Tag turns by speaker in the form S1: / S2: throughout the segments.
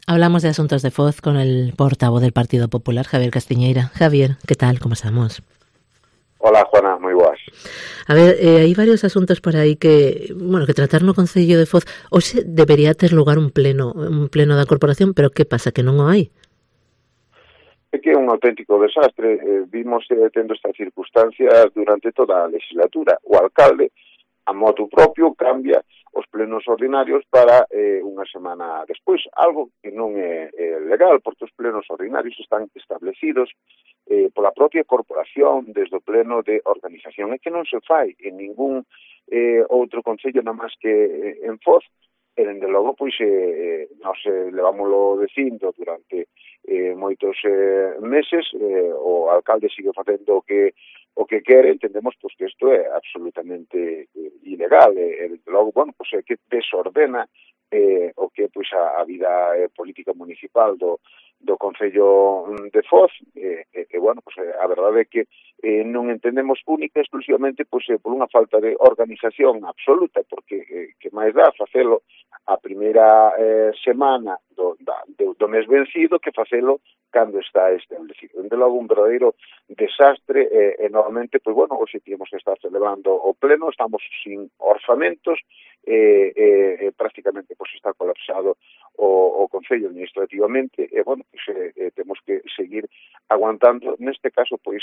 S1: Hablamos de asuntos de Foz con el portavoz del Partido Popular, Javier Castiñeira. Javier, ¿qué tal? ¿Cómo estamos?
S2: Hola, Juana, moi boas.
S1: A ver, hai varios asuntos por aí que tratar no Concello de Foz. Hoxe debería ter lugar un pleno da corporación, pero que pasa, que non o hai?
S2: É que é un auténtico desastre. Vimos tendo estas circunstancias durante toda a legislatura. O alcalde, a motu propio, cambia os plenos ordinarios para unha semana despois, algo que non é legal, porque os plenos ordinarios están establecidos pola propia corporación desde o pleno de organización. É que non se fai en ningún outro concello, nada máis que en Foz, e dende logo, pois, nós levámoslo dicindo durante moitos meses, o alcalde sigue facendo o que quere. Entendemos pois que isto é absolutamente ilegal, e logo, pois é que desordena o que é pois a vida política municipal do Concello de Foz, pois a verdade é que non entendemos única e exclusivamente pois por unha falta de organización absoluta, porque que máis dá facelo a primeira semana do mes vencido que facelo cando está establecido. Dende logo un verdadeiro desastre, e novamente, pois, hoxe tínhamos que estar celebrando o pleno, estamos sin orzamentos, prácticamente pois está colapsado o Concello administrativamente, e, pois, temos que seguir aguantando, neste caso, pois,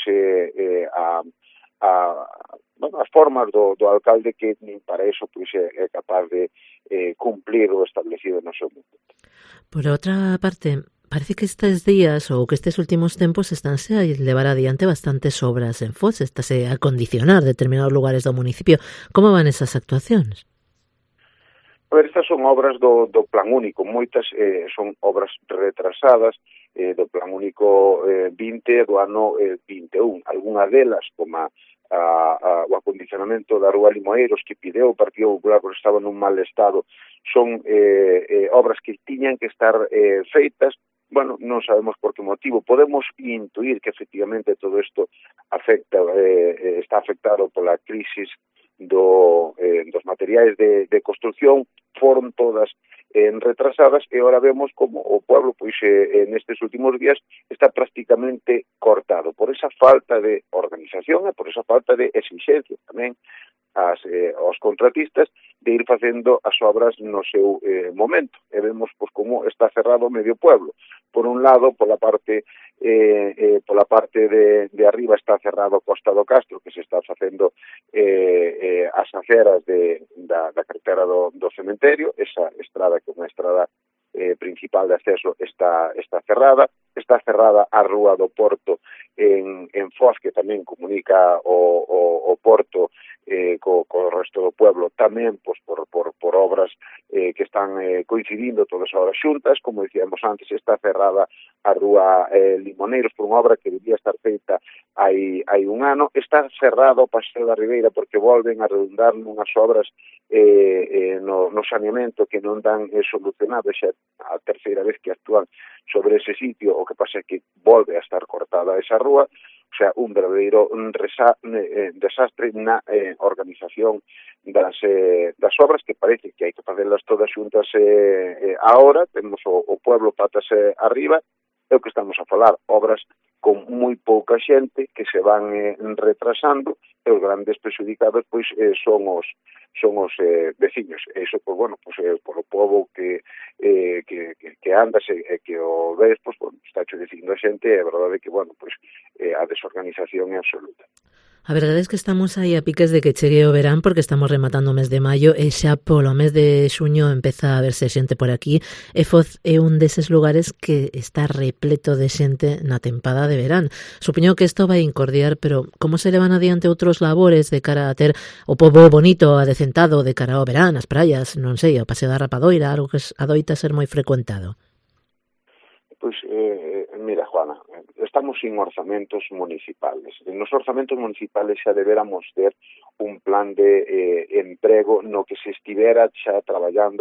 S2: as formas do alcalde, que nin para eso pois é capaz de cumplir o establecido no seu momento.
S1: Por outra parte, parece que estes días ou que estes últimos tempos estánse a levar adiante bastantes obras en Foz, estáse a condicionar determinados lugares do municipio. Como van esas actuacións?
S2: A ver, estas son obras do Plan Único, moitas son obras retrasadas do Plan Único 20 do ano 21. Algunhas delas, como o acondicionamento da Rúa Limoeiros, que pideu o Partido Popular porque estaba nun mal estado, son obras que tiñan que estar feitas. Non sabemos por que motivo. Podemos intuir que efectivamente todo isto está afectado pola crisis dos materiais de construción. Foron todas retrasadas, e ahora vemos como o pueblo, pois, nestes últimos días está prácticamente cortado por esa falta de organización e por esa falta de exigencia tamén aos contratistas de ir facendo as obras no seu momento. E vemos pois como está cerrado medio pueblo. Por un lado, pola parte de arriba está cerrado Costa do Castro, que se está facendo as aceras da carretera do cementerio. Esa estrada, que é unha estrada principal de acceso, está cerrada. Está cerrada a Rúa do Porto en Foz, que tamén comunica o Porto co resto do pueblo, tamén pois por obras que están coincidindo todas as obras xuntas. Como dicíamos antes, está cerrada a Rúa Limoneiros por unha obra que debía estar feita hai un ano. Está cerrado o Paseo da Ribeira porque volven a redundar nunhas obras no saneamento que non dan solucionado. Xa a terceira vez que actúan sobre ese sitio. O que pasa é que volve a estar cortada esa rúa. O sea, un verdadeiro desastre na organización das obras, que parece que hai que facelas todas xuntas ahora. Temos o pueblo patas arriba. É o que estamos a falar, obras con moi pouca xente que se van retrasando, e os grandes prejudicados pois son os veciños. E iso, pois, polo pobo que andas e que o ves, pois, está cho dicindo a xente. É verdade que, a desorganización é absoluta.
S1: A verdade é que estamos aí a piques de que chegue o verán, porque estamos rematando o mes de maio e xa polo mes de xuño empeza a verse xente por aquí, e Foz é un deses lugares que está repleto de xente na tempada de verán. Supoño que isto vai incordiar, pero como se levan adiante outros labores de cara a ter o pobo bonito, adecentado, de cara ao verán, as praias, non sei, ao Paseo da Rapadoira, algo que adoita ser moi frecuentado?
S2: Pois, mira, Juana, estamos sin orzamentos municipales. Nos orzamentos municipales xa deberamos ter un plan de emprego no que se estivera xa traballando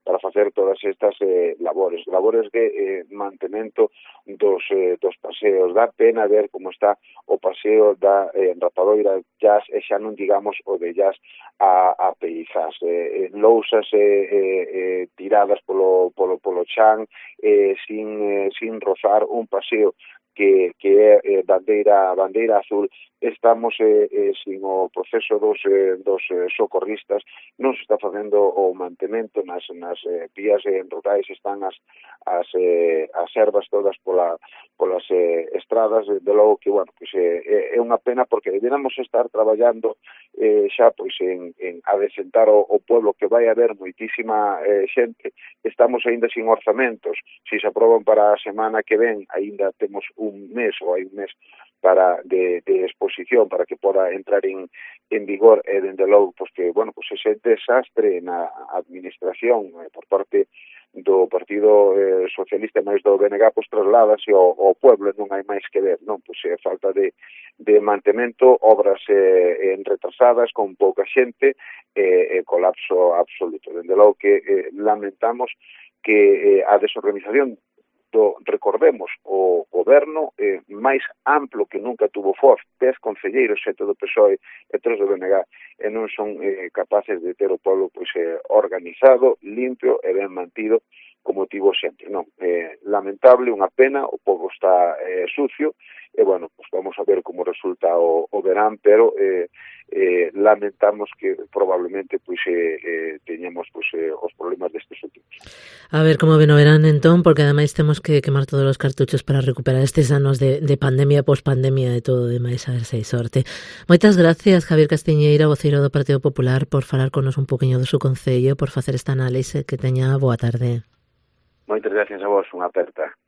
S2: facer todas estas labores de mantemento dos paseos. Dá pena ver como está o paseo da Rapadoira Jazz, e xa non digamos o de Jazz a Peizás, lousas tiradas polo chan, sin rozar un paseo que é bandeira azul. Estamos sin o proceso dos socorristas, non se está facendo o mantemento nas vías rurais, están as ervas todas polas estradas, de logo que, bueno, pois é unha pena, porque deberíamos estar traballando xa pois en adecentar o pueblo, que vai haber moitísima xente. Estamos aínda sin orzamentos, se se aproban para a semana que ven, aínda temos un mes para de exposición para que poda entrar en vigor, e dende logo pois que, bueno, pois ese desastre na administración por parte do Partido Socialista máis do BNG, pois trasládase ao pueblo, non hai máis que ver, non? Pois falta de mantemento, obras retrasadas, con pouca xente, colapso absoluto. Dende logo que lamentamos que a desorganización recordemos, o goberno máis amplo que nunca tuvo Foz, 10 concelleiros, 7 do PSOE e 3 do BNG, e non son capaces de ter o pueblo pois organizado, limpio e ben mantido, como tivo sempre, non? Lamentable, unha pena, o povo está sucio, e, bueno, pues vamos a ver como resulta o verán, pero lamentamos que probablemente pois teñamos pois os problemas destes últimos.
S1: A ver como ven o verán entón, porque ademais temos que quemar todos os cartuchos para recuperar estes anos de pandemia, pospandemia e todo demais, a ver se hai sorte. Moitas gracias, Javier Castiñeira, voceiro do Partido Popular, por falar connos un poquinho do seu concello, por facer esta análise. Que teña boa tarde.
S2: Moitas gracias a vos, unha aperta.